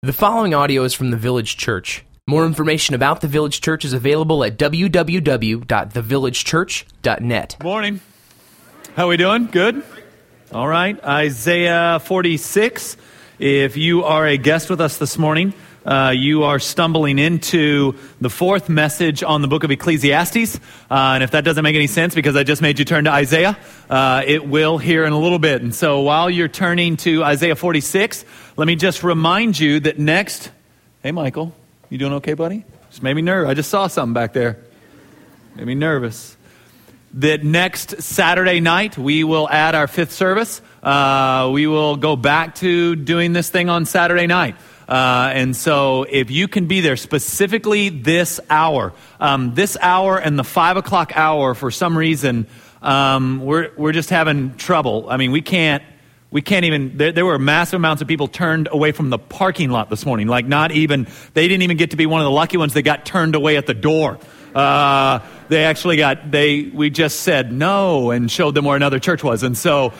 The following audio is from the Village Church. More information about the Village Church is available at www.thevillagechurch.net. Morning. How are we doing? Good? All right. Isaiah 46. If you are a guest with us this morning, you are stumbling into the fourth message on the book of Ecclesiastes. And if that doesn't make any sense because I just made you turn to Isaiah, it will here in a little bit. And so while you're turning to Isaiah 46, let me just remind you that next... Hey, Michael, you doing okay, buddy? Just made me nervous. I just saw something back there. Made me nervous. That next Saturday night, we will add our fifth service. We will go back to doing this thing on Saturday night. And so if you can be there, specifically this hour and the 5 o'clock hour, for some reason, we're just having trouble. I mean, we can't even, there were massive amounts of people turned away from the parking lot this morning. Like they didn't even get to be one of the lucky ones that got turned away at the door. We just said no and showed them where another church was. And so,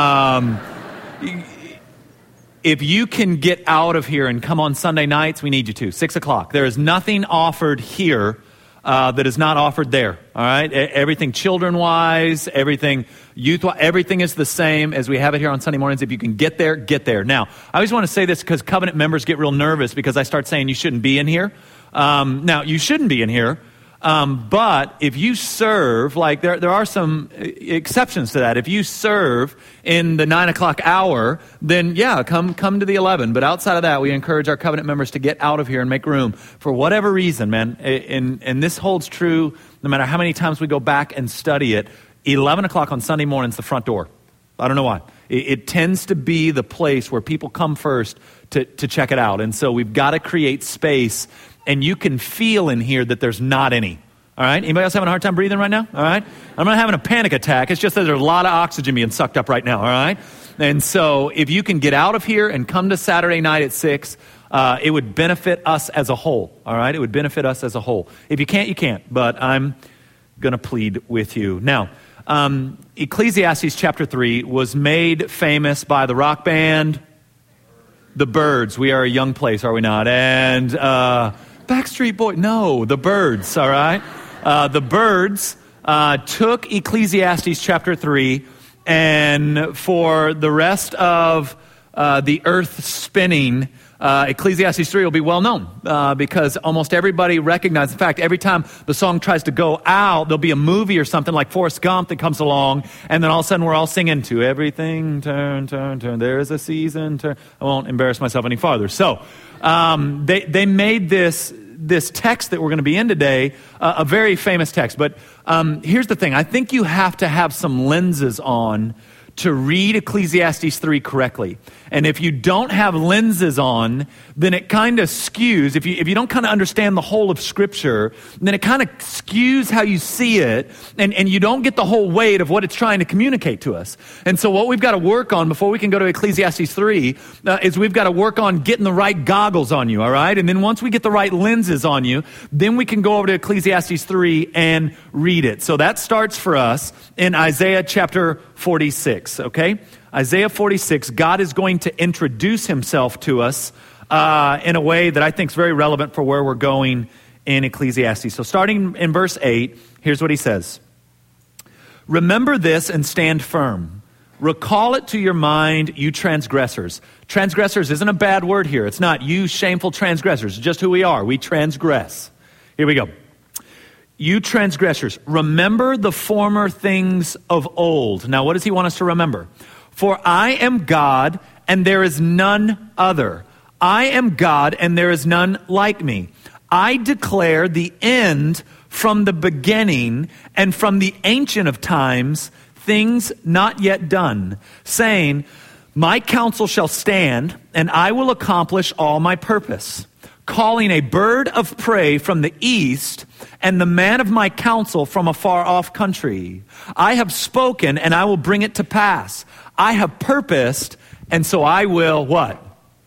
if you can get out of here and come on Sunday nights, we need you to. 6 o'clock. There is nothing offered here that is not offered there. All right? Everything children-wise, everything youth-wise, everything is the same as we have it here on Sunday mornings. If you can get there, get there. Now, I always want to say this because covenant members get real nervous because I start saying you shouldn't be in here. Now, you shouldn't be in here. But if you serve, like there are some exceptions to that. If you serve in the 9 o'clock hour, then yeah, come to the 11. But outside of that, we encourage our covenant members to get out of here and make room for whatever reason, man. And this holds true no matter how many times we go back and study it. 11 o'clock on Sunday morning's the front door. I don't know why. It tends to be the place where people come first to check it out. And so we've got to create space. And you can feel in here that there's not any. All right? Anybody else having a hard time breathing right now? All right? I'm not having a panic attack. It's just that there's a lot of oxygen being sucked up right now. All right? And so if you can get out of here and come to Saturday night at 6, it would benefit us as a whole. All right? It would benefit us as a whole. If you can't, you can't. But I'm going to plead with you. Now, Ecclesiastes chapter 3 was made famous by the rock band The Byrds. We are a young place, are we not? And... Backstreet Boy, no, the Byrds, all right? The Byrds took Ecclesiastes chapter 3, and for the rest of the earth spinning, Ecclesiastes 3 will be well known because almost everybody recognizes. In fact, every time the song tries to go out, there'll be a movie or something like Forrest Gump that comes along, and then all of a sudden we're all singing to everything, turn, turn, turn, there's a season, turn. I won't embarrass myself any farther. So they made this text that we're going to be in today a very famous text. But here's the thing. I think you have to have some lenses on to read Ecclesiastes 3 correctly. And if you don't have lenses on, then it kind of skews. If you don't kind of understand the whole of Scripture, then it kind of skews how you see it, and you don't get the whole weight of what it's trying to communicate to us. And so what we've got to work on before we can go to Ecclesiastes 3 is we've got to work on getting the right goggles on you, all right? And then once we get the right lenses on you, then we can go over to Ecclesiastes 3 and read it. So that starts for us in Isaiah chapter 46, okay? Isaiah 46, God is going to introduce himself to us in a way that I think is very relevant for where we're going in Ecclesiastes. So starting in verse 8, here's what he says. Remember this and stand firm. Recall it to your mind, you transgressors. Transgressors isn't a bad word here. It's not you shameful transgressors. It's just who we are. We transgress. Here we go. You transgressors, remember the former things of old. Now, what does he want us to remember? For I am God, and there is none other. I am God, and there is none like me. I declare the end from the beginning, and from the ancient of times, things not yet done, saying, my counsel shall stand, and I will accomplish all my purpose. Calling a bird of prey from the east, and the man of my counsel from a far off country. I have spoken, and I will bring it to pass. I have purposed, and so I will, what?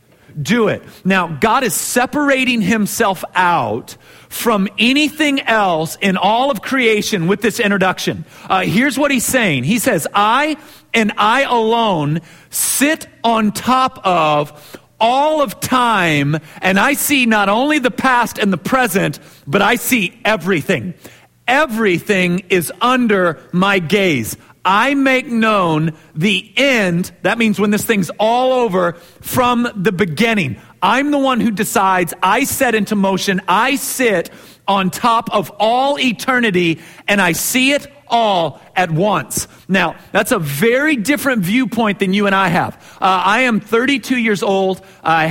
Do it. Now, God is separating himself out from anything else in all of creation with this introduction. Here's what he's saying. He says, I and I alone sit on top of all of time, and I see not only the past and the present, but I see everything. Everything is under my gaze. I make known the end, that means when this thing's all over, from the beginning. I'm the one who decides, I set into motion, I sit on top of all eternity, and I see it all at once. Now, that's a very different viewpoint than you and I have. I am 32 years old.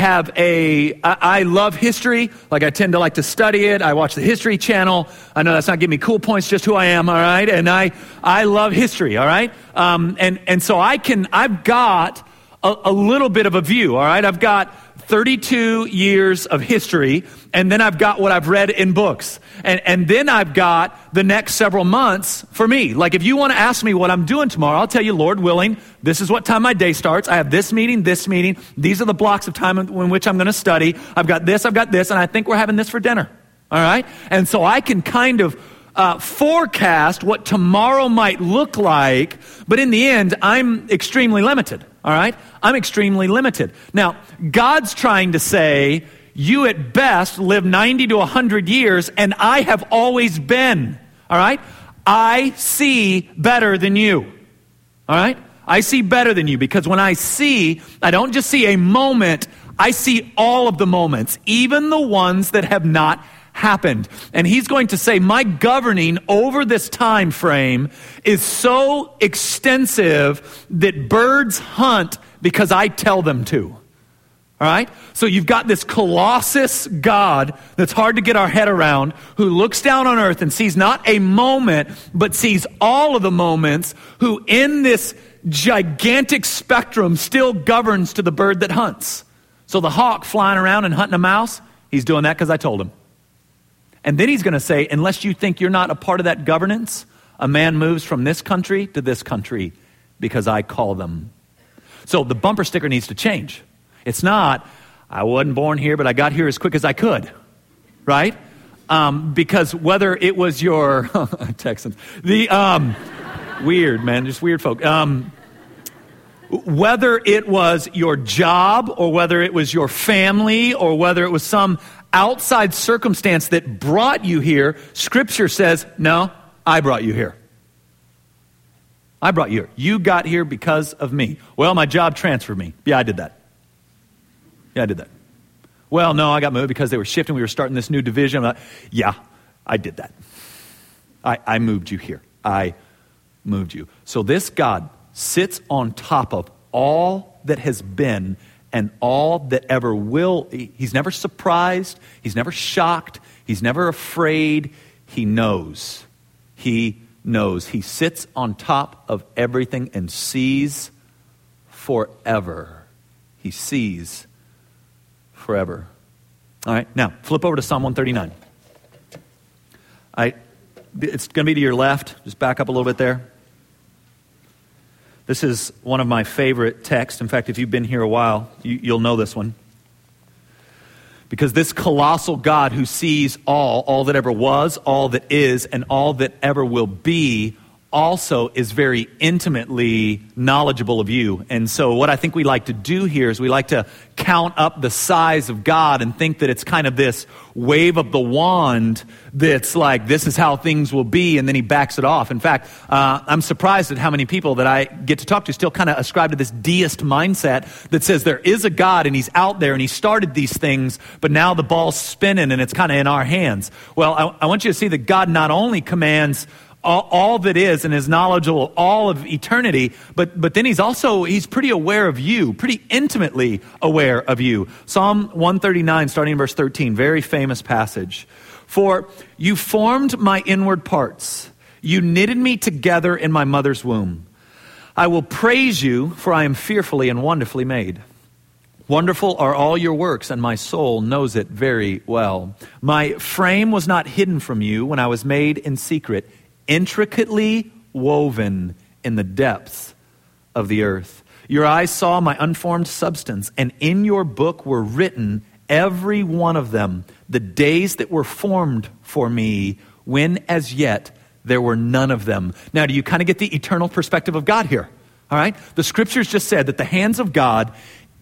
I love history. I tend to like to study it. I watch the History Channel. I know that's not giving me cool points, just who I am, all right? And I love history, all right? And so I've got a little bit of a view, all right? I've got 32 years of history, and then I've got what I've read in books. And then I've got the next several months for me. If you want to ask me what I'm doing tomorrow, I'll tell you, Lord willing, this is what time my day starts. I have this meeting. These are the blocks of time in which I'm going to study. I've got this, and I think we're having this for dinner. All right? And so I can kind of forecast what tomorrow might look like, but in the end, I'm extremely limited. All right? I'm extremely limited. Now, God's trying to say, you at best live 90 to 100 years, and I have always been. All right? I see better than you. All right? I see better than you, because when I don't just see a moment, I see all of the moments, even the ones that have not happened. And he's going to say, my governing over this time frame is so extensive that birds hunt because I tell them to. All right? So you've got this colossus God that's hard to get our head around, who looks down on earth and sees not a moment, but sees all of the moments, who in this gigantic spectrum still governs to the bird that hunts. So the hawk flying around and hunting a mouse, he's doing that because I told him. And then he's going to say, unless you think you're not a part of that governance, a man moves from this country to this country because I call them. So the bumper sticker needs to change. It's not, I wasn't born here, but I got here as quick as I could, right? Because whether it was your, Texans, weird, man, just weird folk. Whether it was your job, or whether it was your family, or whether it was some outside circumstance that brought you here, Scripture says, no, I brought you here. I brought you here. You got here because of me. Well, my job transferred me. Yeah, I did that. Well, no, I got moved because they were shifting. We were starting this new division. Yeah, I did that. I moved you here. I moved you. So this God sits on top of all that has been and all that ever will. He's never surprised. He's never shocked. He's never afraid. He knows. He knows. He sits on top of everything and sees forever. He sees forever. All right, now flip over to Psalm 139. It's going to be to your left. Just back up a little bit there. This is one of my favorite texts. In fact, if you've been here a while, you'll know this one. Because this colossal God who sees all that ever was, all that is, and all that ever will be, also is very intimately knowledgeable of you. And so what I think we like to do here is we like to count up the size of God and think that it's kind of this wave of the wand that's like, this is how things will be, and then he backs it off. In fact, I'm surprised at how many people that I get to talk to still kind of ascribe to this deist mindset that says there is a God and he's out there and he started these things, but now the ball's spinning and it's kind of in our hands. Well, I want you to see that God not only commands all that is and is knowledgeable all of eternity, but then he's pretty aware of you, pretty intimately aware of you. Psalm 139, starting in verse 13, very famous passage. For you formed my inward parts. You knitted me together in my mother's womb. I will praise you, for I am fearfully and wonderfully made. Wonderful are all your works, and my soul knows it very well. My frame was not hidden from you when I was made in secret, intricately woven in the depths of the earth. Your eyes saw my unformed substance, and in your book were written, every one of them, the days that were formed for me, when as yet there were none of them. Now, do you kind of get the eternal perspective of God here? All right? The Scriptures just said that the hands of God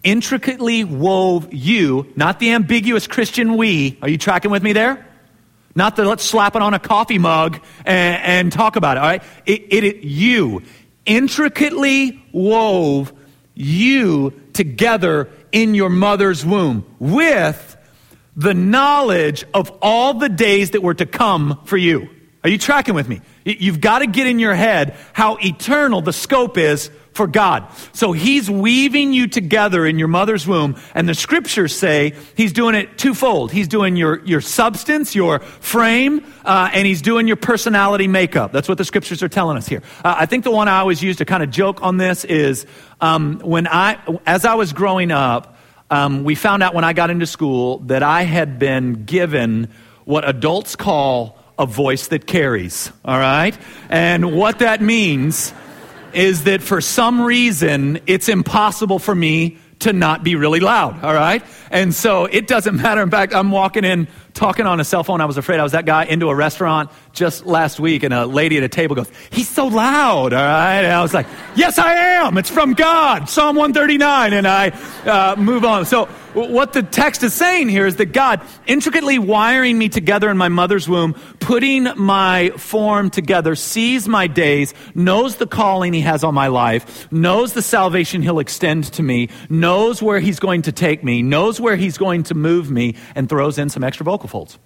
intricately wove you, not the ambiguous Christian we. Are you tracking with me there? Not the let's slap it on a coffee mug and talk about it, all right? You intricately wove you together in your mother's womb with the knowledge of all the days that were to come for you. Are you tracking with me? You've got to get in your head how eternal the scope is for God. So he's weaving you together in your mother's womb, and the scriptures say he's doing it twofold. He's doing your substance, your frame, and he's doing your personality makeup. That's what the scriptures are telling us here. I think the one I always use to kind of joke on this is as I was growing up, we found out when I got into school that I had been given what adults call a voice that carries, all right? And what that means is that for some reason, it's impossible for me to not be really loud, all right? And so it doesn't matter. In fact, I'm walking in, talking on a cell phone. I was afraid I was that guy into a restaurant just last week, and a lady at a table goes, "He's so loud," all right? And I was like, "Yes, I am. It's from God, Psalm 139," and I move on. So what the text is saying here is that God intricately wiring me together in my mother's womb, putting my form together, sees my days, knows the calling he has on my life, knows the salvation he'll extend to me, knows where he's going to take me, knows where he's going to move me, and throws in some extra vocal folds.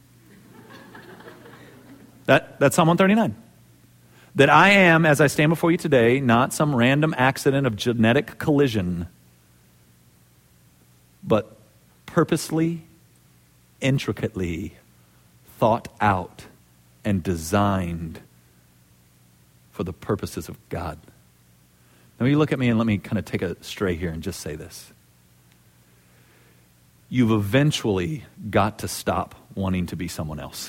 That's Psalm 139. That I am, as I stand before you today, not some random accident of genetic collision, but purposely, intricately thought out and designed for the purposes of God. Now you look at me and let me kind of take a stray here and just say this. You've eventually got to stop wanting to be someone else.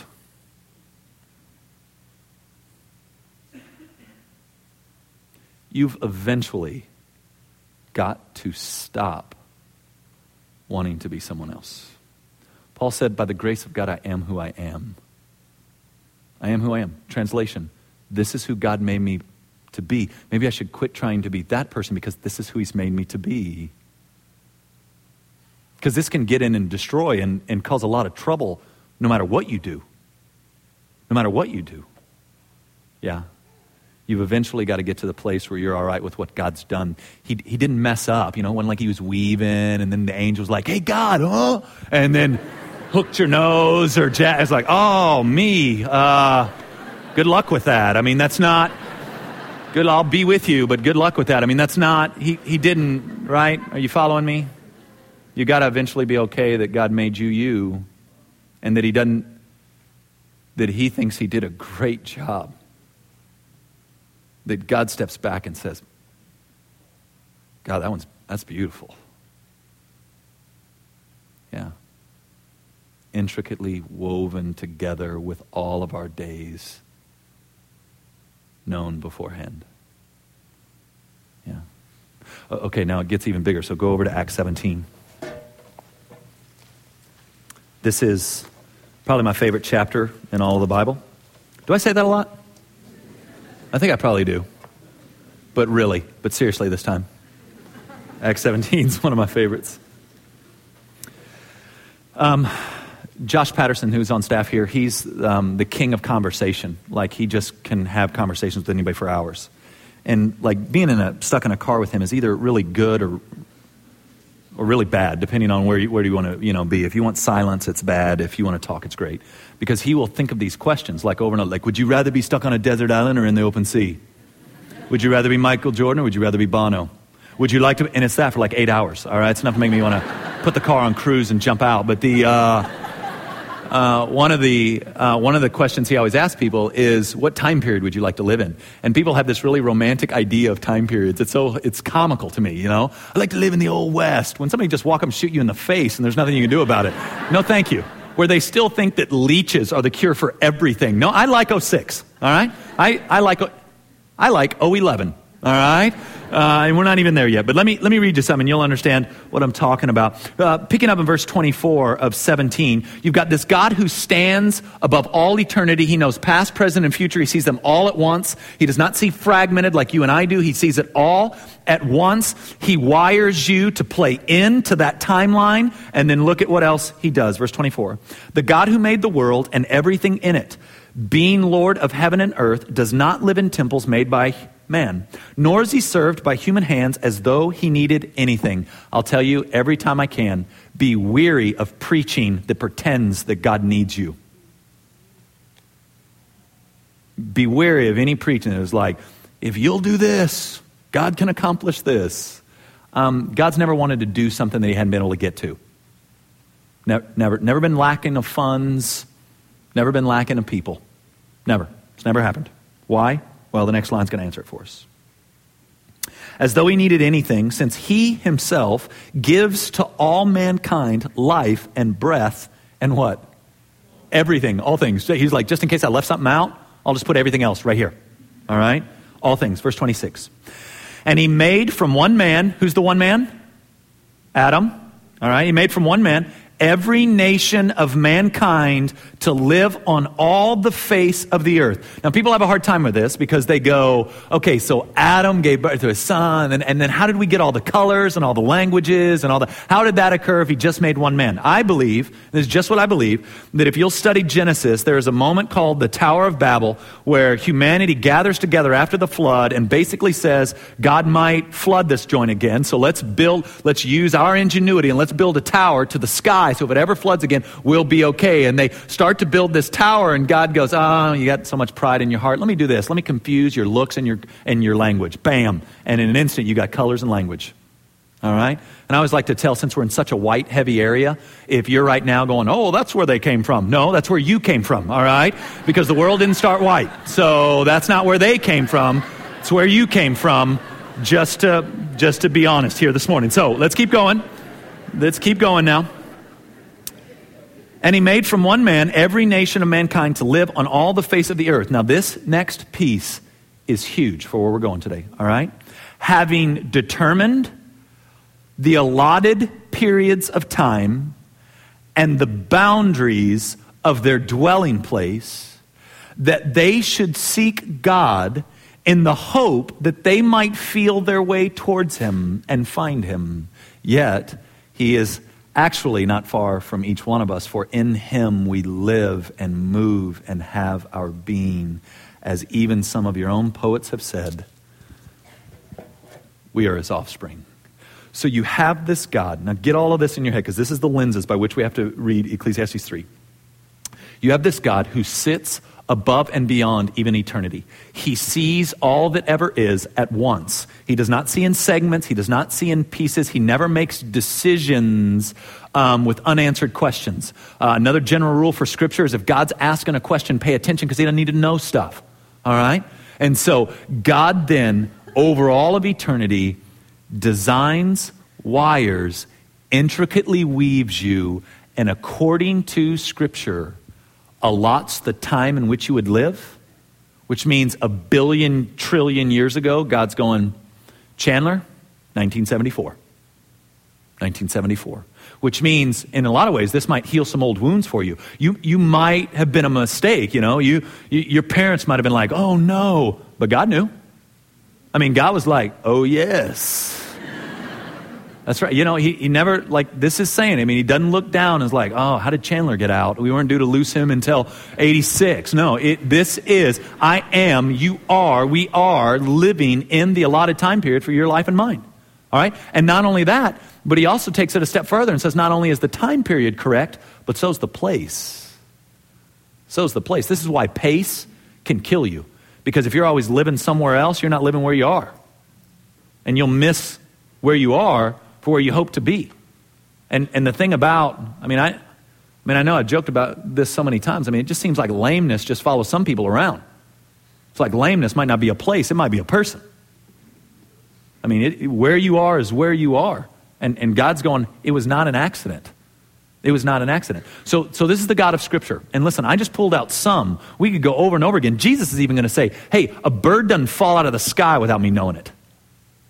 You've eventually got to stop wanting to be someone else. Paul said, by the grace of God, I am who I am. I am who I am. Translation, this is who God made me to be. Maybe I should quit trying to be that person because this is who he's made me to be. Because this can get in and destroy and cause a lot of trouble no matter what you do. No matter what you do. Yeah. You've eventually got to get to the place where you're all right with what God's done. He didn't mess up, when like he was weaving and then the angel's like, "Hey God, huh?" And then hooked your nose or it's like, "Oh, me. Good luck with that." I mean, that's not good. I'll be with you, but good luck with that. I mean, that's not, he didn't, right? Are you following me? You got to eventually be okay that God made you and that he thinks he did a great job. That God steps back and says, "God, that's beautiful." Yeah. Intricately woven together with all of our days known beforehand. Yeah. Okay, now it gets even bigger, so go over to Acts 17. This is probably my favorite chapter in all of the Bible. Do I say that a lot? I think I probably do. But seriously this time. Acts 17 is one of my favorites. Josh Patterson, who's on staff here, he's the king of conversation. Like, he just can have conversations with anybody for hours. And like being stuck in a car with him is either really good or really bad, depending on where you want to be. If you want silence, it's bad. If you want to talk, it's great. Because he will think of these questions like over and over. Like, would you rather be stuck on a desert island or in the open sea? Would you rather be Michael Jordan or would you rather be Bono? Would you like to? And it's that for like 8 hours. All right, it's enough to make me want to put the car on cruise and jump out. But one of the questions he always asks people is, what time period would you like to live in? And people have this really romantic idea of time periods. It's comical to me, I like to live in the old West. When somebody just walk up and shoot you in the face and there's nothing you can do about it. No, thank you. Where they still think that leeches are the cure for everything. No, I like 06. All right, I like 011. All right? And we're not even there yet. But let me read you something, and you'll understand what I'm talking about. Picking up in verse 24 of 17, you've got this God who stands above all eternity. He knows past, present, and future. He sees them all at once. He does not see fragmented like you and I do. He sees it all at once. He wires you to play into that timeline. And then look at what else he does. Verse 24. The God who made the world and everything in it, being Lord of heaven and earth, does not live in temples made by man, nor is he served by human hands as though he needed anything. I'll tell you every time I can, be weary of preaching that pretends that God needs you. Be wary of any preaching that is like, if you'll do this, God can accomplish this. God's never wanted to do something that he hadn't been able to get to. Never been lacking of funds, never been lacking of people. Never. It's never happened. Why? Well, the next line's going to answer it for us. As though he needed anything, since he himself gives to all mankind life and breath and what? Everything, all things. He's like, just in case I left something out, I'll just put everything else right here. All right? All things. Verse 26. And he made from one man, who's the one man? Adam. All right? He made from one man every nation of mankind to live on all the face of the earth. Now, people have a hard time with this because they go, okay, so Adam gave birth to his son, and then how did we get all the colors and all the languages and all the, how did that occur if he just made one man? I believe, this is just what I believe, that if you'll study Genesis, there is a moment called the Tower of Babel where humanity gathers together after the flood and basically says, God might flood this joint again, so let's use our ingenuity and let's build a tower to the sky. So if it ever floods again, we'll be okay. And they start to build this tower, and God goes, oh, you got so much pride in your heart. Let me do this. Let me confuse your looks and your language. Bam. And in an instant, you got colors and language. All right? And I always like to tell, since we're in such a white, heavy area, if you're right now going, oh, that's where they came from. No, that's where you came from. All right? Because the world didn't start white. So that's not where they came from. It's where you came from, just to be honest here this morning. So let's keep going. Let's keep going now. And he made from one man every nation of mankind to live on all the face of the earth. Now this next piece is huge for where we're going today, all right? Having determined the allotted periods of time and the boundaries of their dwelling place, that they should seek God in the hope that they might feel their way towards him and find him. Yet he is actually not far from each one of us, for in him we live and move and have our being. As even some of your own poets have said, we are his offspring. So you have this God. Now get all of this in your head, because this is the lenses by which we have to read Ecclesiastes 3. You have this God who sits above and beyond even eternity. He sees all that ever is at once. He does not see in segments. He does not see in pieces. He never makes decisions with unanswered questions. Another general rule for Scripture is if God's asking a question, pay attention, because he doesn't need to know stuff. All right? And so God then, over all of eternity, designs, wires, intricately weaves you, and according to Scripture, allots the time in which you would live, which means 1 billion trillion years ago, God's going, Chandler, 1974. 1974. Which means, in a lot of ways, this might heal some old wounds for you. You might have been a mistake, you know. Your parents might have been like, oh no, but God knew. I mean, God was like, oh yes. That's right. You know, he never, like, this is saying, I mean, he doesn't look down and is like, oh, how did Chandler get out? We weren't due to lose him until 86. No, this is, I am, you are, we are living in the allotted time period for your life and mine. All right? And not only that, but he also takes it a step further and says not only is the time period correct, but so's the place. So's the place. This is why pace can kill you. Because if you're always living somewhere else, you're not living where you are. And you'll miss where you are for where you hope to be. And the thing about, I know I've joked about this so many times. I mean, it just seems like lameness just follows some people around. It's like lameness might not be a place, it might be a person. I mean, where you are is where you are. And God's going, it was not an accident. It was not an accident. So this is the God of Scripture. And listen, I just pulled out some. We could go over and over again. Jesus is even going to say, hey, a bird doesn't fall out of the sky without me knowing it.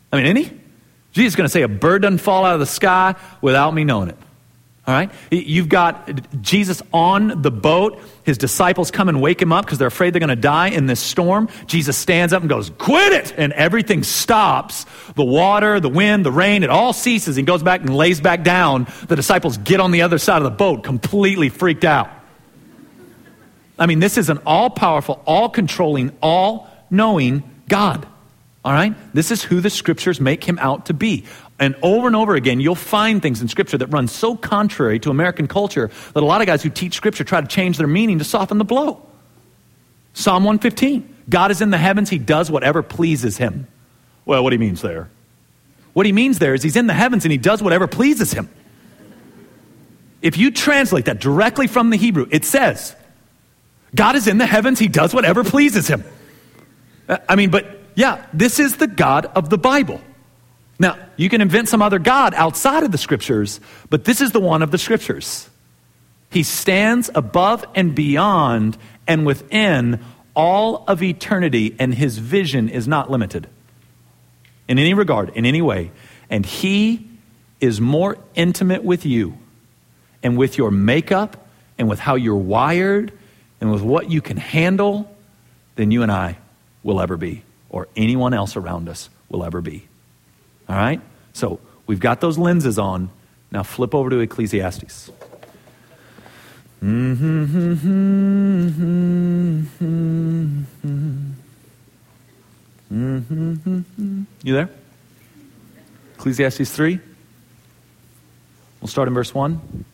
I mean, isn't he? Jesus is going to say a bird doesn't fall out of the sky without me knowing it. All right? You've got Jesus on the boat. His disciples come and wake him up because they're afraid they're going to die in this storm. Jesus stands up and goes, quit it! And everything stops. The water, the wind, the rain, it all ceases. He goes back and lays back down. The disciples get on the other side of the boat, completely freaked out. I mean, this is an all-powerful, all-controlling, all-knowing God. All right? This is who the Scriptures make him out to be. And over again, you'll find things in Scripture that run so contrary to American culture that a lot of guys who teach Scripture try to change their meaning to soften the blow. Psalm 115, God is in the heavens, he does whatever pleases him. Well, what he means there? What he means there is he's in the heavens and he does whatever pleases him. If you translate that directly from the Hebrew, it says, God is in the heavens, he does whatever pleases him. This is the God of the Bible. Now, you can invent some other God outside of the Scriptures, but this is the one of the Scriptures. He stands above and beyond and within all of eternity, and his vision is not limited in any regard, in any way. And he is more intimate with you and with your makeup and with how you're wired and with what you can handle than you and I will ever be, or anyone else around us will ever be. All right? So we've got those lenses on. Now flip over to Ecclesiastes. You there? Ecclesiastes 3. We'll start in verse 1.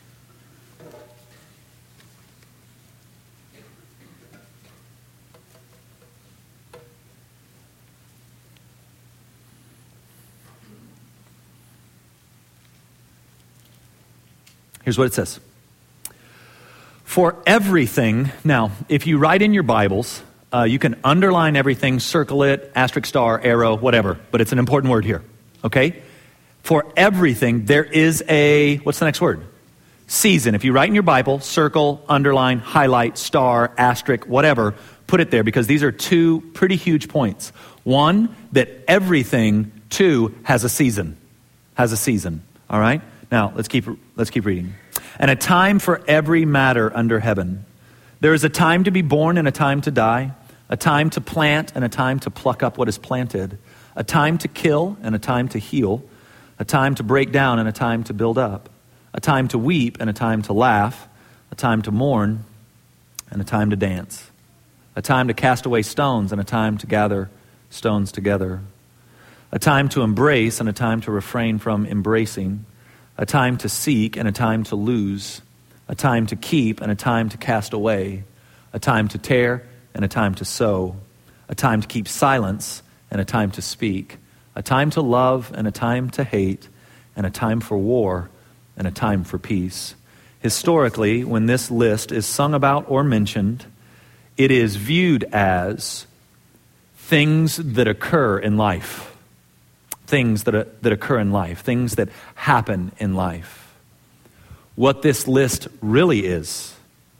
Here's what it says. For everything, now, if you write in your Bibles, you can underline everything, circle it, asterisk, star, arrow, whatever, but it's an important word here, okay? For everything, there is a, what's the next word? Season. If you write in your Bible, circle, underline, highlight, star, asterisk, whatever, put it there because these are two pretty huge points. One, that everything, too, has a season. Has a season, all right? Now, let's keep reading. And a time for every matter under heaven. There is a time to be born and a time to die, a time to plant and a time to pluck up what is planted, a time to kill and a time to heal, a time to break down and a time to build up, a time to weep and a time to laugh, a time to mourn and a time to dance, a time to cast away stones and a time to gather stones together, a time to embrace and a time to refrain from embracing, a time to seek and a time to lose, a time to keep and a time to cast away, a time to tear and a time to sow, a time to keep silence and a time to speak, a time to love and a time to hate, and a time for war and a time for peace. Historically, when this list is sung about or mentioned, it is viewed as things that occur in life. Things that occur in life, things that happen in life. What this list really is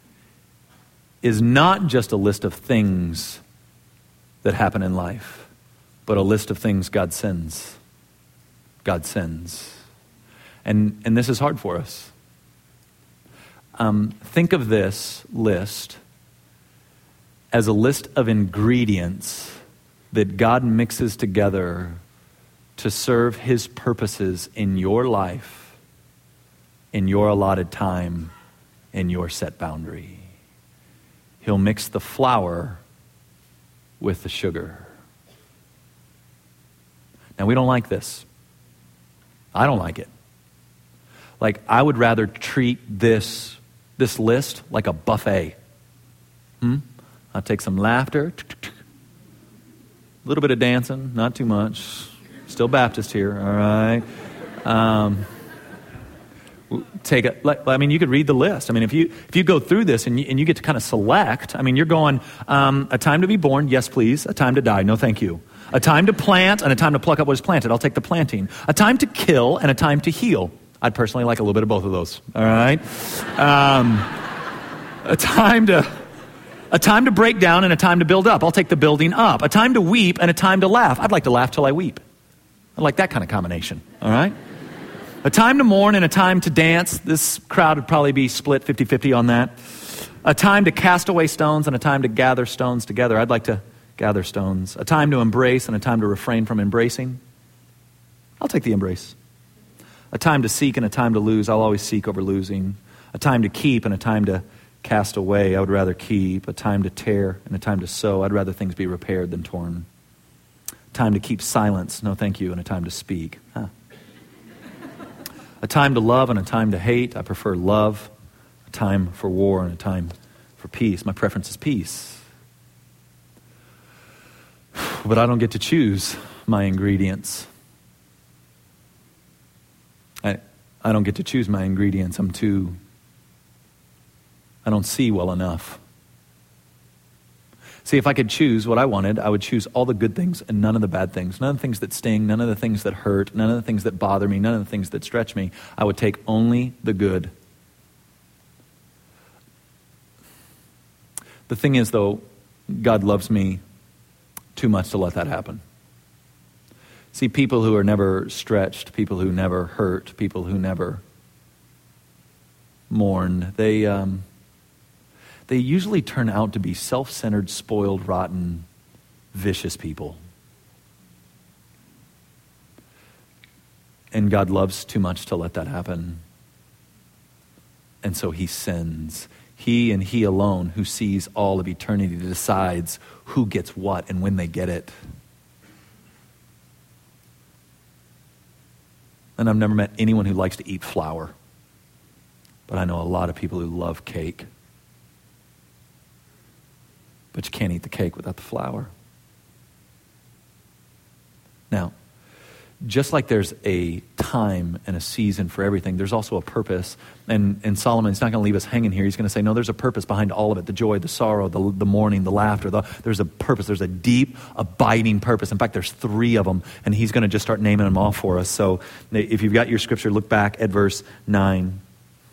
not just a list of things that happen in life, but a list of things God sends. God sends. And this is hard for us. Think of this list as a list of ingredients that God mixes together to serve his purposes in your life, in your allotted time, in your set boundary. He'll mix the flour with the sugar. Now, we don't like this. I don't like it. Like, I would rather treat this list like a buffet. I'll take some laughter, a little bit of dancing, not too much. Still Baptist here, all right. You could read the list. I mean, if you go through this and you get to kind of select, I mean, you're going, a time to be born, yes, please. A time to die, no, thank you. A time to plant and a time to pluck up what is planted. I'll take the planting. A time to kill and a time to heal. I'd personally like a little bit of both of those, all right. A time to break down and a time to build up. I'll take the building up. A time to weep and a time to laugh. I'd like to laugh till I weep. I like that kind of combination, all right? A time to mourn and a time to dance. This crowd would probably be split 50-50 on that. A time to cast away stones and a time to gather stones together. I'd like to gather stones. A time to embrace and a time to refrain from embracing. I'll take the embrace. A time to seek and a time to lose. I'll always seek over losing. A time to keep and a time to cast away. I would rather keep. A time to tear and a time to sow. I'd rather things be repaired than torn. A time to keep silence. No, thank you. And a time to speak. A time to love and a time to hate. I prefer love. A time for war and a time for peace. My preference is peace. But I don't get to choose my ingredients. I don't get to choose my ingredients. I don't see well enough. See, if I could choose what I wanted, I would choose all the good things and none of the bad things. None of the things that sting, none of the things that hurt, none of the things that bother me, none of the things that stretch me. I would take only the good. The thing is, though, God loves me too much to let that happen. See, people who are never stretched, people who never hurt, people who never mourn, they usually turn out to be self-centered, spoiled, rotten, vicious people. And God loves too much to let that happen. And so he sends. He and he alone, who sees all of eternity, decides who gets what and when they get it. And I've never met anyone who likes to eat flour. But I know a lot of people who love cake. But you can't eat the cake without the flour. Now, just like there's a time and a season for everything, there's also a purpose. And Solomon's not going to leave us hanging here. He's going to say, no, there's a purpose behind all of it. The joy, the sorrow, the mourning, the laughter. There's a purpose. There's a deep, abiding purpose. In fact, there's 3 of them. And he's going to just start naming them all for us. So if you've got your scripture, look back at verse 9.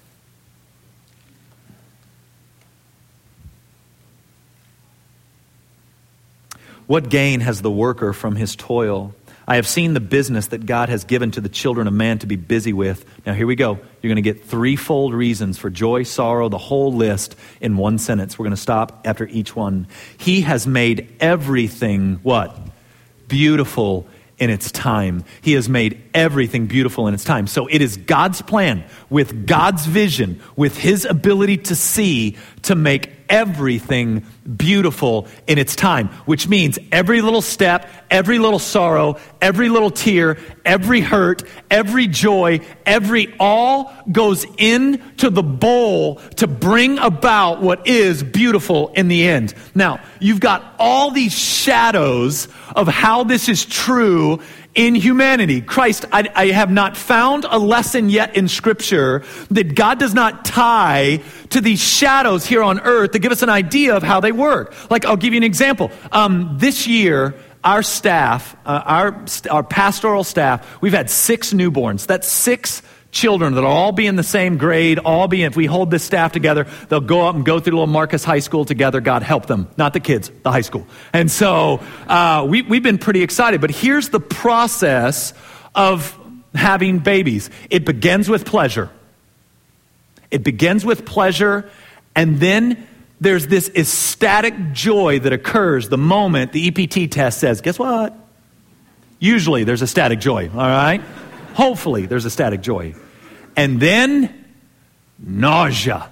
What gain has the worker from his toil? I have seen the business that God has given to the children of man to be busy with. Now here we go. You're going to get 3-fold reasons for joy, sorrow, the whole list in one sentence. We're going to stop after each one. He has made everything, what? Beautiful in its time. He has made everything beautiful in its time. So it is God's plan, with God's vision, with his ability to see, to make everything beautiful in its time, which means every little step, every little sorrow, every little tear, every hurt, every joy, all goes into the bowl to bring about what is beautiful in the end. Now, you've got all these shadows of how this is true in humanity. Christ, I have not found a lesson yet in Scripture that God does not tie to these shadows here on earth to give us an idea of how they work. Like, I'll give you an example. This year, our staff, our pastoral staff, we've had 6 newborns. That's 6 children that'll all be in the same grade, if we hold this staff together, they'll go up and go through little Marcus High School together. God help them. Not the kids, the high school. And so we've been pretty excited. But here's the process of having babies. It begins with pleasure. It begins with pleasure, and then there's this ecstatic joy that occurs the moment the EPT test says, guess what? Usually there's ecstatic joy, all right? Hopefully there's ecstatic joy. And then nausea.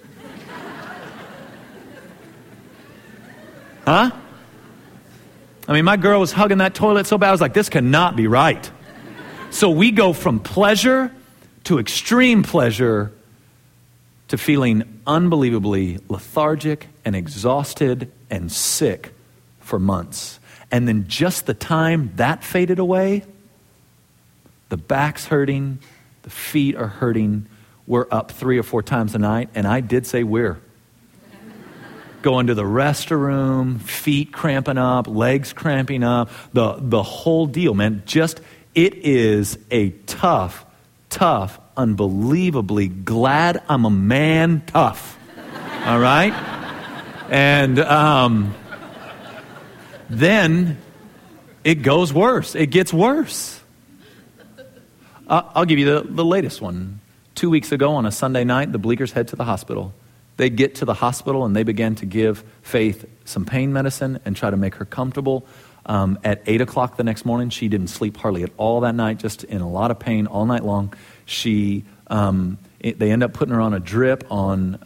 Huh? I mean, my girl was hugging that toilet so bad, I was like, this cannot be right. So we go from pleasure to extreme pleasure to feeling unbelievably lethargic and exhausted and sick for months. And then just the time that faded away, the back's hurting, the feet are hurting. We're up 3 or 4 times a night, and I did say we're. Going to the restroom, feet cramping up, legs cramping up, the whole deal, man. It is a tough, unbelievably glad I'm a man tough. All right? And then it goes worse. It gets worse. I'll give you the latest one. 2 weeks ago on a Sunday night, the Bleekers head to the hospital. They get to the hospital and they begin to give Faith some pain medicine and try to make her comfortable. At 8 o'clock the next morning, she didn't sleep hardly at all that night, just in a lot of pain all night long. They end up putting her on a drip on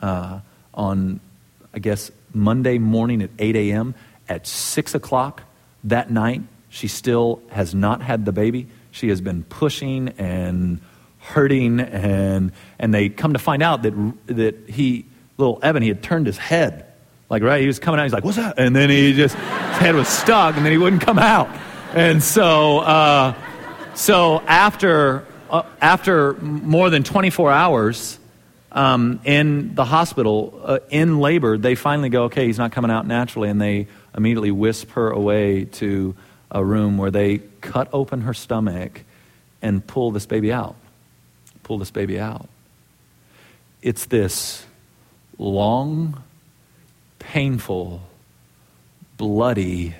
I guess, Monday morning at 8 a.m. At 6 o'clock that night, she still has not had the baby. She has been pushing and hurting, and they come to find out that little Evan, he had turned his head. Like, right, he was coming out, he's like, what's that? And then his head was stuck, and then he wouldn't come out. And so after more than 24 hours in the hospital, in labor, they finally go, okay, he's not coming out naturally, and they immediately whisk her away to a room where they cut open her stomach and pull this baby out. It's this long, painful, bloody,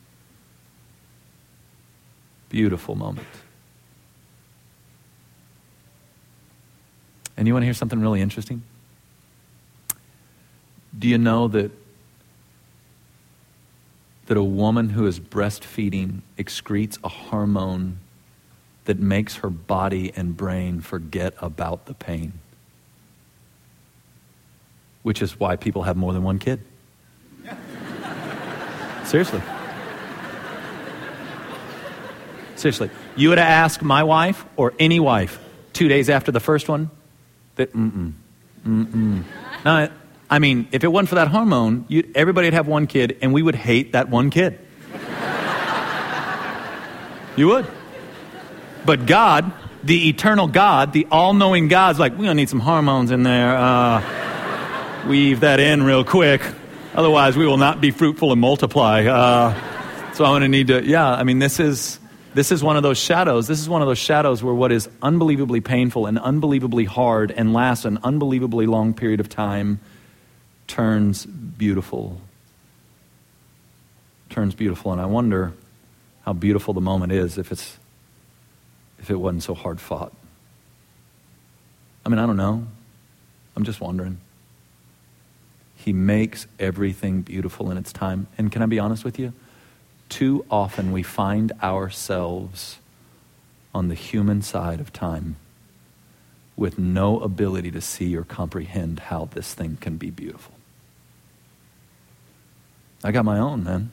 beautiful moment. And you want to hear something really interesting? Do you know that a woman who is breastfeeding excretes a hormone that makes her body and brain forget about the pain? Which is why people have more than one kid. Seriously. You would have asked my wife or any wife 2 days after the first one, that No, I mean, if it wasn't for that hormone, everybody would have one kid, and we would hate that one kid. You would. But God, the eternal God, the all-knowing God's like, we're going to need some hormones in there. Weave that in real quick. Otherwise, we will not be fruitful and multiply. So I'm going to need to, this is one of those shadows. This is one of those shadows where what is unbelievably painful and unbelievably hard and lasts an unbelievably long period of time turns beautiful. And I wonder how beautiful the moment is if it wasn't so hard fought. I mean, I don't know. I'm just wondering. He makes everything beautiful in its time. And can I be honest with you? Too often we find ourselves on the human side of time with no ability to see or comprehend how this thing can be beautiful. I got my own, man.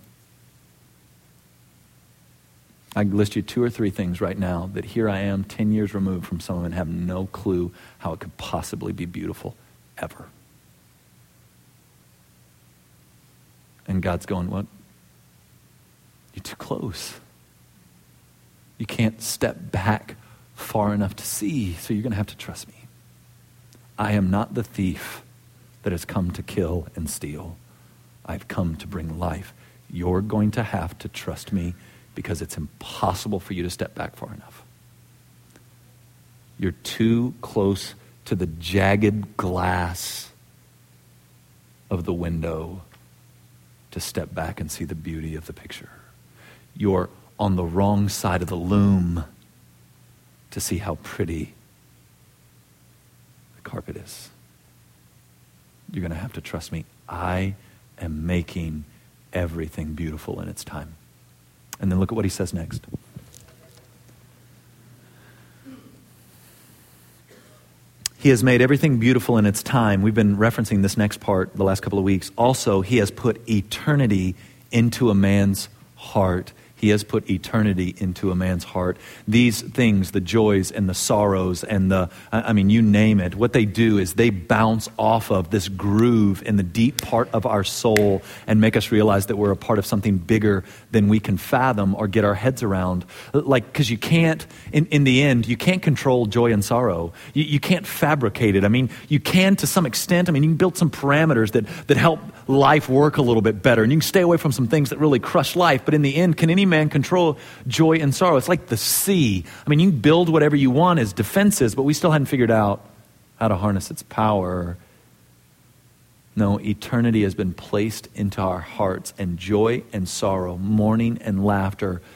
I can list you 2 or 3 things right now that here I am 10 years removed from some of them and have no clue how it could possibly be beautiful ever. And God's going, what? You're too close. You can't step back far enough to see, so you're going to have to trust me. I am not the thief that has come to kill and steal. I've come to bring life. You're going to have to trust me because it's impossible for you to step back far enough. You're too close to the jagged glass of the window to step back and see the beauty of the picture. You're on the wrong side of the loom to see how pretty the carpet is. You're going to have to trust me. I am making everything beautiful in its time. And then look at what he says next. He has made everything beautiful in its time. We've been referencing this next part the last couple of weeks. Also, he has put eternity into a man's heart. He has put eternity into a man's heart. These things, the joys and the sorrows and you name it, what they do is they bounce off of this groove in the deep part of our soul and make us realize that we're a part of something bigger than we can fathom or get our heads around. Because you can't, in the end, you can't control joy and sorrow. You can't fabricate it. I mean, you can to some extent. I mean, you can build some parameters that help life work a little bit better. And you can stay away from some things that really crush life. But in the end, can any man control joy and sorrow? It's like the sea. I mean, you can build whatever you want as defenses, but we still hadn't figured out how to harness its power. No, eternity has been placed into our hearts, and joy and sorrow, mourning and laughter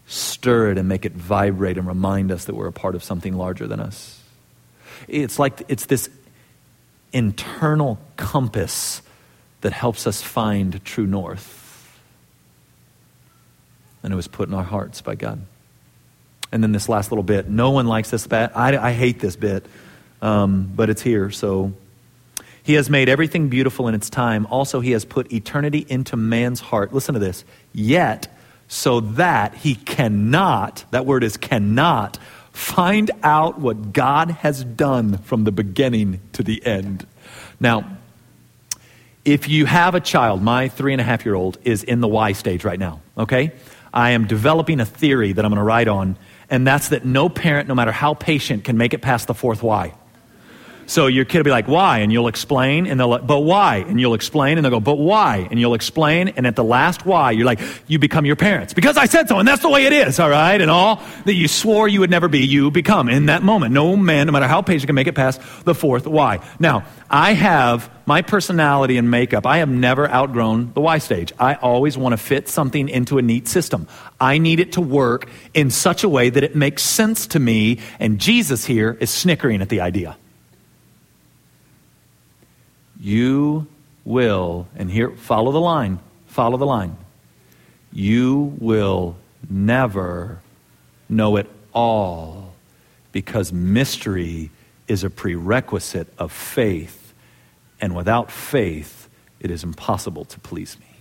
stir it and make it vibrate and remind us that we're a part of something larger than us. It's this internal compass that helps us find true north. And it was put in our hearts by God. And then this last little bit, no one likes this bit. I hate this bit, but it's here. So, he has made everything beautiful in its time. Also, he has put eternity into man's heart. Listen to this. Yet, so that he cannot, that word is cannot, find out what God has done from the beginning to the end. Now, if you have a child, my 3.5-year-old is in the why stage right now, okay? I am developing a theory that I'm going to write on, and that's that no parent, no matter how patient, can make it past the fourth why. So your kid will be like, why? And you'll explain, and they'll like, but why? And you'll explain, and they'll go, but why? And you'll explain, and at the last why, you're like, you become your parents. Because I said so, and that's the way it is, all right? And all that you swore you would never be, you become in that moment. No man, no matter how patient, can make it past the fourth why. Now, I have my personality and makeup. I have never outgrown the why stage. I always want to fit something into a neat system. I need it to work in such a way that it makes sense to me, and Jesus here is snickering at the idea. You will, and here, follow the line. You will never know it all, because mystery is a prerequisite of faith, and without faith, it is impossible to please me.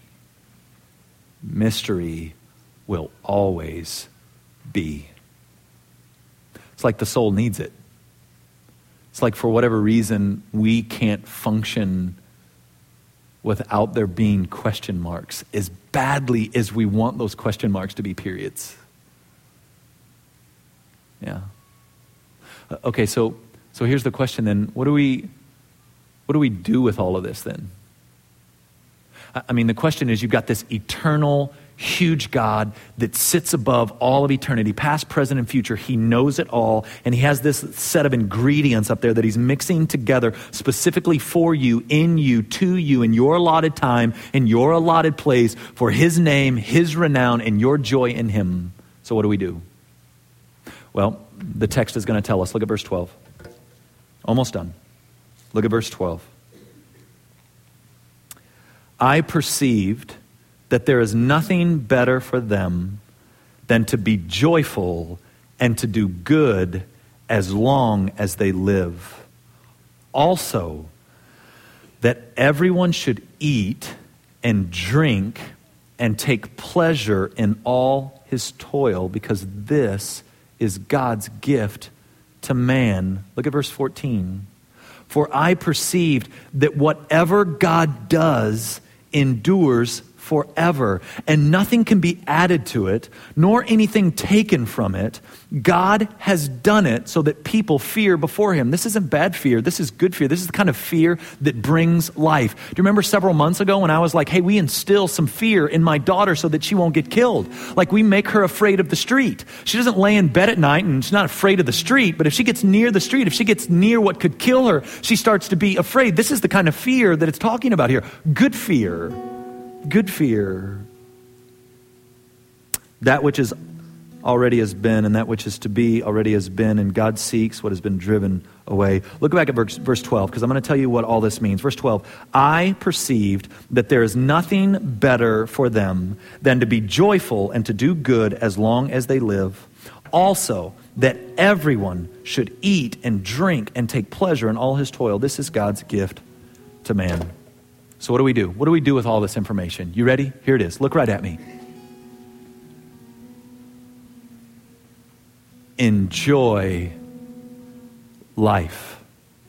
Mystery will always be. It's like the soul needs it. It's like for whatever reason, we can't function without there being question marks as badly as we want those question marks to be periods. Yeah. Okay, so here's the question then. What do we do with all of this then? I mean, the question is, you've got this eternal, huge God that sits above all of eternity, past, present, and future. He knows it all, and he has this set of ingredients up there that he's mixing together specifically for you, in you, to you, in your allotted time, in your allotted place, for his name, his renown, and your joy in him. So what do we do? Well, the text is going to tell us. Look at verse 12. Almost done. Look at verse 12. I perceived that there is nothing better for them than to be joyful and to do good as long as they live. Also, that everyone should eat and drink and take pleasure in all his toil, because this is God's gift to man. Look at verse 14. For I perceived that whatever God does endures forever, and nothing can be added to it, nor anything taken from it. God has done it so that people fear before him. This isn't bad fear. This is good fear. This is the kind of fear that brings life. Do you remember several months ago when I was like, hey, we instill some fear in my daughter so that she won't get killed? Like, we make her afraid of the street. She doesn't lay in bed at night and she's not afraid of the street, but if she gets near the street, if she gets near what could kill her, she starts to be afraid. This is the kind of fear that it's talking about here. Good fear. Good fear. That which is already has been, and that which is to be already has been, and God seeks what has been driven away. Look back at verse 12, because I'm going to tell you what all this means. Verse 12, I perceived that there is nothing better for them than to be joyful and to do good as long as they live. Also, that everyone should eat and drink and take pleasure in all his toil. This is God's gift to man. So what do we do? What do we do with all this information? You ready? Here it is. Look right at me. Enjoy life.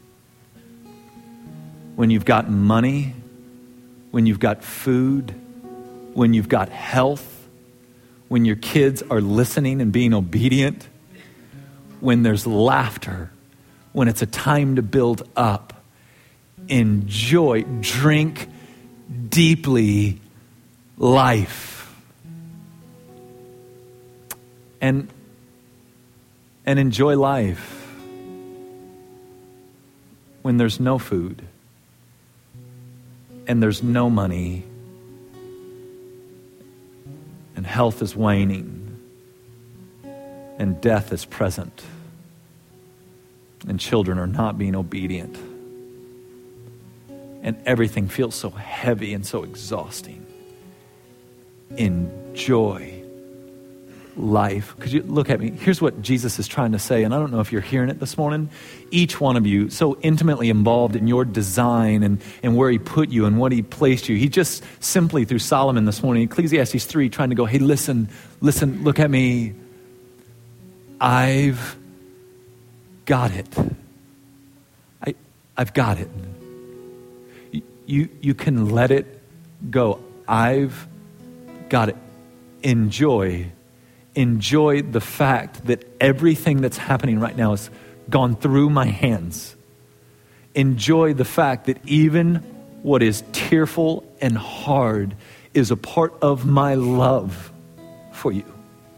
When you've got money, when you've got food, when you've got health, when your kids are listening and being obedient, when there's laughter, when it's a time to build up, enjoy, drink deeply life. And enjoy life when there's no food and there's no money and health is waning and death is present, and children are not being obedient, and everything feels so heavy and so exhausting, enjoy life. Could you look at me? Here's what Jesus is trying to say, and I don't know if you're hearing it this morning. Each one of you so intimately involved in your design and where he put you and what he placed you. He just simply, through Solomon this morning, Ecclesiastes 3, trying to go, hey, listen, look at me. I've got it. I've got it. You can let it go. I've got it. Enjoy the fact that everything that's happening right now has gone through my hands. Enjoy the fact that even what is tearful and hard is a part of my love for you.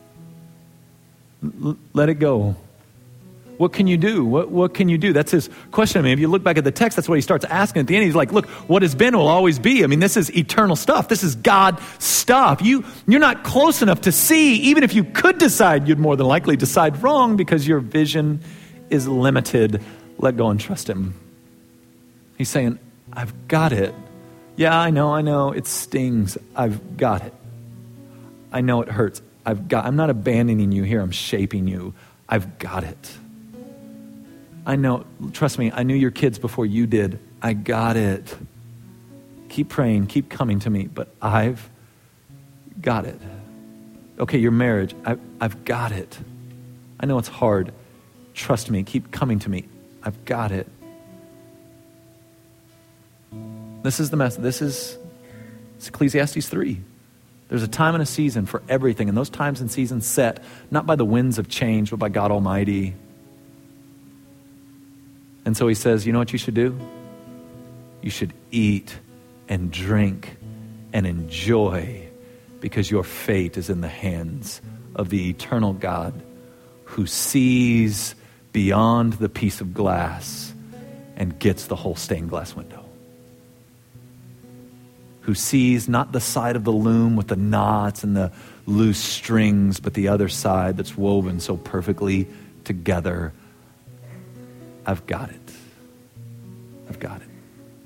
Let it go. What can you do? What can you do? That's his question. I mean, if you look back at the text, that's what he starts asking at the end. He's like, look, what has been will always be. I mean, this is eternal stuff. This is God stuff. You're not close enough to see. Even if you could decide, you'd more than likely decide wrong because your vision is limited. Let go and trust him. He's saying, I've got it. Yeah, I know. It stings. I've got it. I know it hurts. I'm not abandoning you here. I'm shaping you. I've got it. I know, trust me, I knew your kids before you did. I got it. Keep praying, keep coming to me, but I've got it. Okay, your marriage, I've got it. I know it's hard. Trust me, keep coming to me. I've got it. This is the message. It's Ecclesiastes 3. There's a time and a season for everything, and those times and seasons set not by the winds of change, but by God Almighty. And so he says, you know what you should do? You should eat and drink and enjoy, because your fate is in the hands of the eternal God who sees beyond the piece of glass and gets the whole stained glass window. Who sees not the side of the loom with the knots and the loose strings, but the other side that's woven so perfectly together. I've got it. I've got it.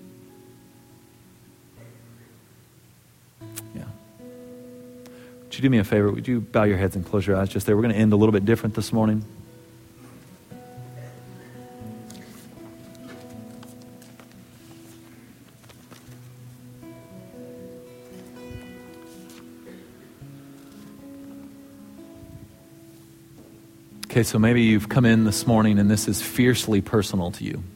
Yeah. Would you do me a favor? Would you bow your heads and close your eyes just there? We're going to end a little bit different this morning. Okay, so maybe you've come in this morning and this is fiercely personal to you.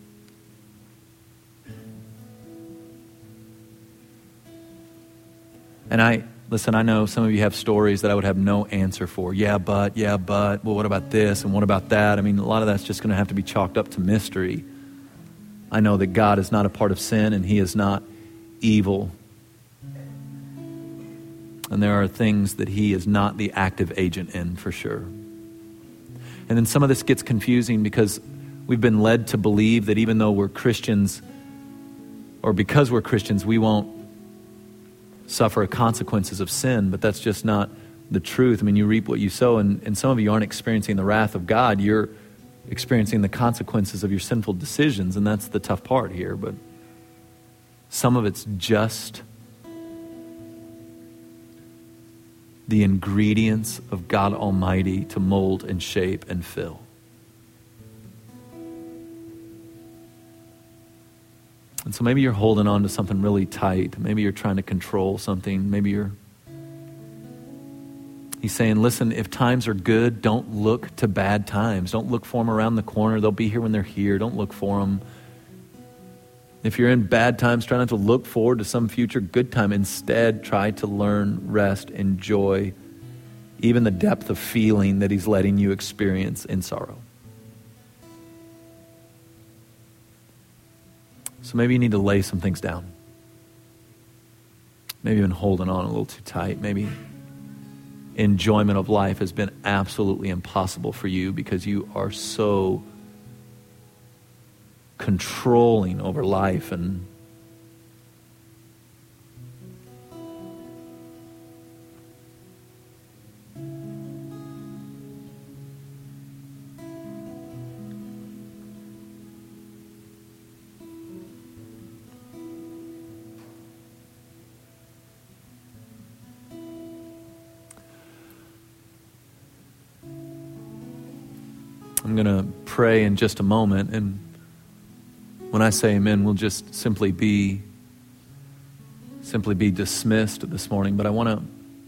And I know some of you have stories that I would have no answer for. Yeah, but, well, what about this and what about that? I mean, a lot of that's just going to have to be chalked up to mystery. I know that God is not a part of sin and he is not evil. And there are things that he is not the active agent in, for sure. And then some of this gets confusing because we've been led to believe that even though we're Christians, or because we're Christians, we won't suffer consequences of sin, but that's just not the truth. I mean, you reap what you sow, and some of you aren't experiencing the wrath of God. You're experiencing the consequences of your sinful decisions, and that's the tough part here. But some of it's just the ingredients of God Almighty to mold and shape and fill. And so maybe you're holding on to something really tight. Maybe you're trying to control something. He's saying, listen, if times are good, don't look to bad times. Don't look for them around the corner. They'll be here when they're here. Don't look for them. If you're in bad times, try not to look forward to some future good time. Instead, try to learn, rest, enjoy even the depth of feeling that he's letting you experience in sorrow. So maybe you need to lay some things down. Maybe you've been holding on a little too tight. Maybe enjoyment of life has been absolutely impossible for you because you are so controlling over life. And I'm going to pray in just a moment, and when I say amen, we'll just simply be dismissed this morning. But I want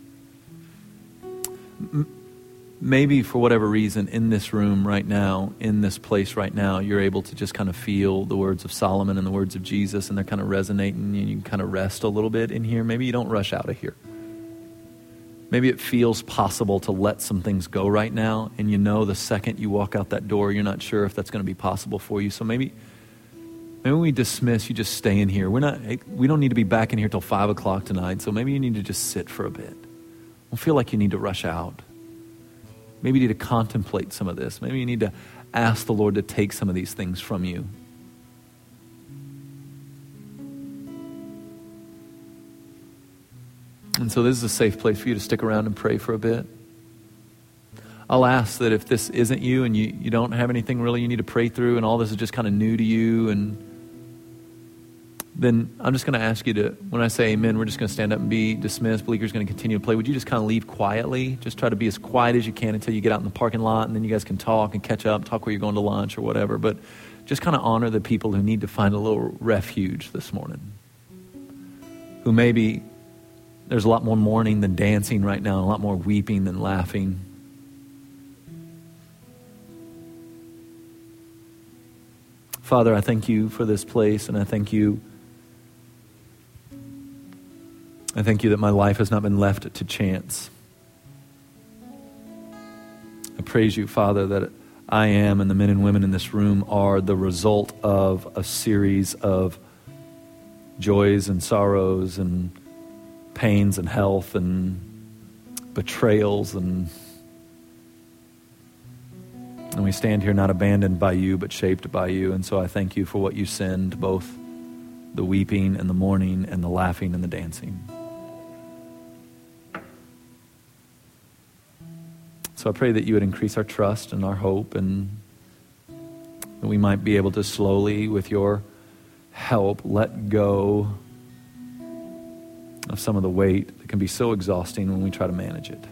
to, maybe for whatever reason, in this room right now, in this place right now, you're able to just kind of feel the words of Solomon and the words of Jesus, and they're kind of resonating, and you can kind of rest a little bit in here. Maybe you don't rush out of here. Maybe it feels possible to let some things go right now, and you know the second you walk out that door, you're not sure if that's going to be possible for you. So maybe we dismiss, you just stay in here. We don't need to be back in here till 5 o'clock tonight, so maybe you need to just sit for a bit. Don't feel like you need to rush out. Maybe you need to contemplate some of this. Maybe you need to ask the Lord to take some of these things from you. And so this is a safe place for you to stick around and pray for a bit. I'll ask that if this isn't you and you don't have anything really you need to pray through and all this is just kind of new to you, and then I'm just going to ask you to, when I say amen, we're just going to stand up and be dismissed. Bleeker's going to continue to play. Would you just kind of leave quietly? Just try to be as quiet as you can until you get out in the parking lot, and then you guys can talk and catch up, talk where you're going to lunch or whatever. But just kind of honor the people who need to find a little refuge this morning, who maybe there's a lot more mourning than dancing right now, and a lot more weeping than laughing. Father, I thank you for this place, and I thank you that my life has not been left to chance. I praise you, Father, that I am and the men and women in this room are the result of a series of joys and sorrows and pains and health and betrayals, and we stand here not abandoned by you, but shaped by you. And so I thank you for what you send, both the weeping and the mourning and the laughing and the dancing. So I pray that you would increase our trust and our hope, and that we might be able to slowly, with your help, let go of some of the weight that can be so exhausting when we try to manage it.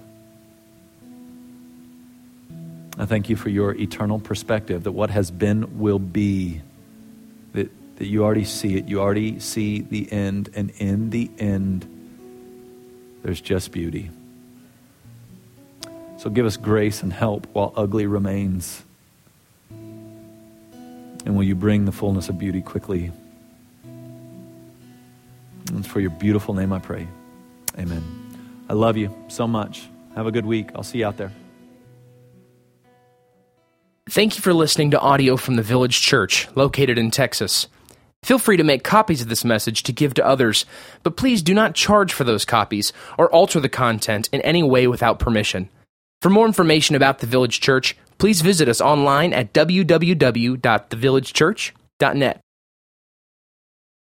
I thank you for your eternal perspective, that what has been will be, that you already see it, you already see the end, and in the end, there's just beauty. So give us grace and help while ugly remains. And will you bring the fullness of beauty quickly? And it's for your beautiful name I pray. Amen. I love you so much. Have a good week. I'll see you out there. Thank you for listening to audio from the Village Church, located in Texas. Feel free to make copies of this message to give to others, but please do not charge for those copies or alter the content in any way without permission. For more information about the Village Church, please visit us online at www.thevillagechurch.net.